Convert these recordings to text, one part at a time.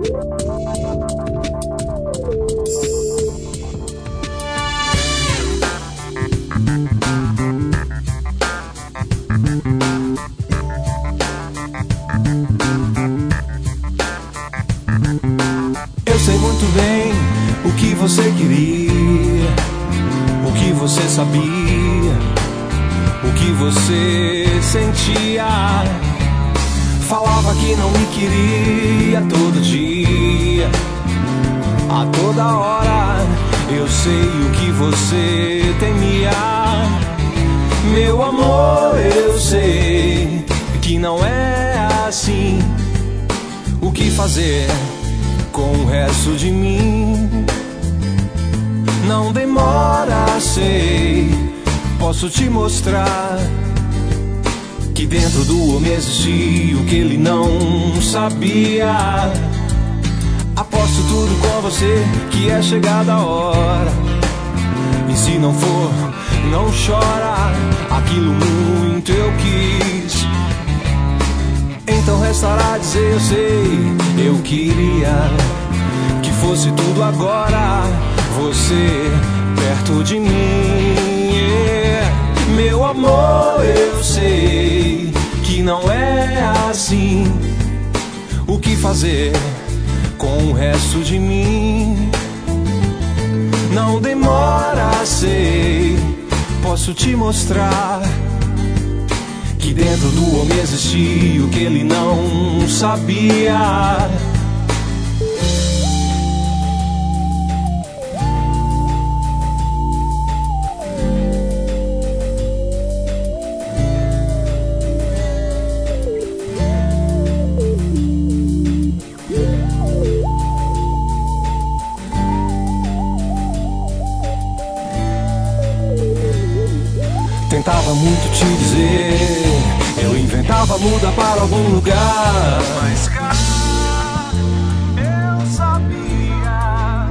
Eu sei muito bem o que você queria, o que você sabia, o que você sentia. Falava que não me queria todo dia, a toda hora. Eu sei o que você temia. Meu amor, eu sei que não é assim. O que fazer com o resto de mim? Não demora, sei. Posso te mostrar que dentro do homem existia o que ele não sabia. Aposto tudo com você que é chegada a hora. E se não for, não chora. Aquilo muito eu quis. Então restará dizer eu sei. Eu queria que fosse tudo agora, você perto de mim, yeah. Meu amor, eu sei que não é assim. O que fazer com o resto de mim? Não demora, sei. Posso te mostrar que dentro do homem existia o que ele não sabia. Tentava muito te dizer, eu inventava mudar para algum lugar, mas cá eu sabia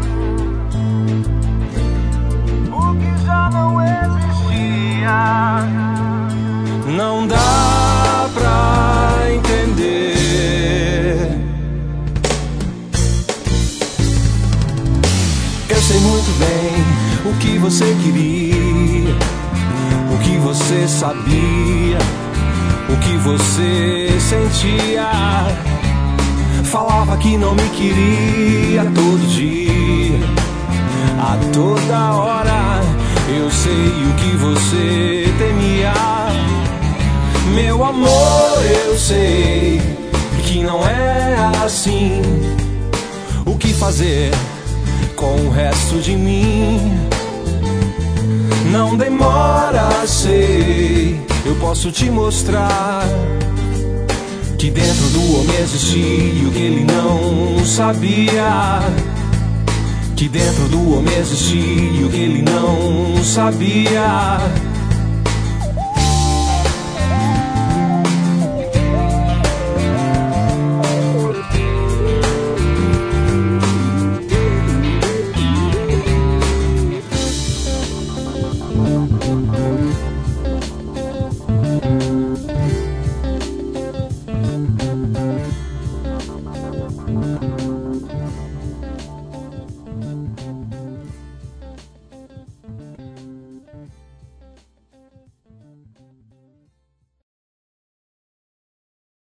o que já não existia. Não dá pra entender. Eu sei muito bem o que você queria, o que você sabia, o que você sentia. Falava que não me queria todo dia, a toda hora. Eu sei o que você temia. Meu amor, eu sei que não é assim. O que fazer com o resto de mim? Não demora, sei. Eu posso te mostrar que dentro do homem existia o que ele não sabia. Que dentro do homem existia o que ele não sabia.